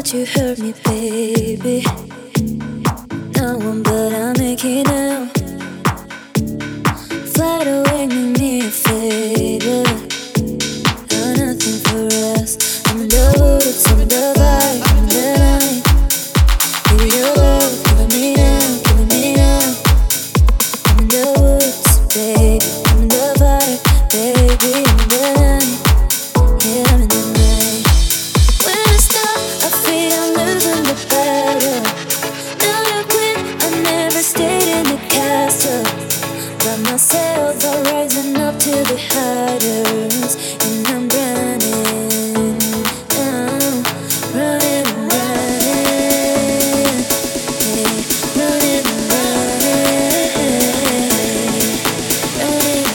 that you hurt me, baby. No one but I'll make it now. Fly away, make me a favor. Got nothing for us. I'm in the woods, I'm in the vibe, I'm in the night. Baby, your love, killing me now, killing me now. I'm in the woods, baby, I'm in the vibe, baby, I'm in the night. Yeah, I'm in the night. When I stop, I feel I'm losing the battle. Not a quit, I never stayed in the castle. By myself, I'm rising up to the highters, and I'm running, running, running, hey, running, running, running,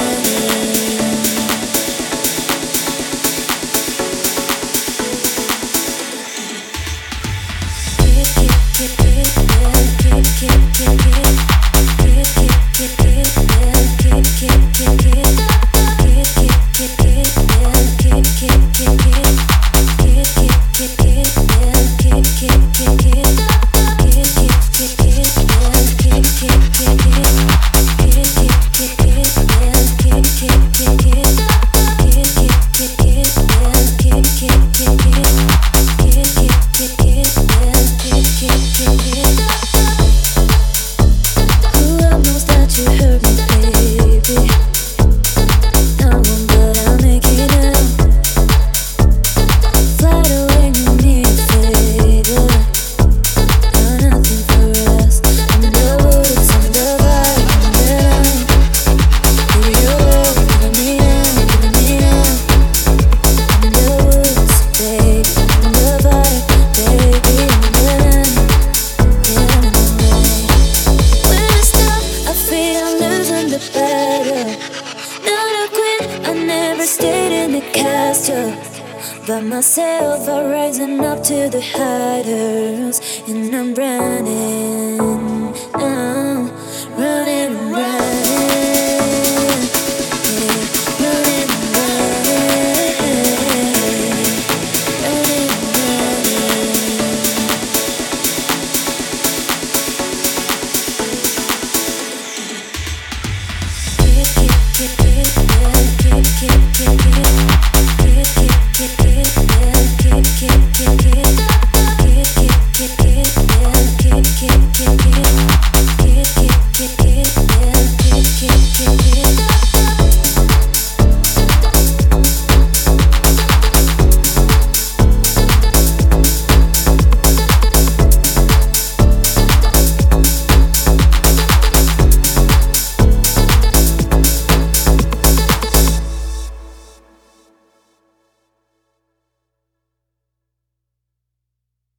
by myself, I'm rising up to the highters, and I'm running, running, running, yeah, running, running, running, running.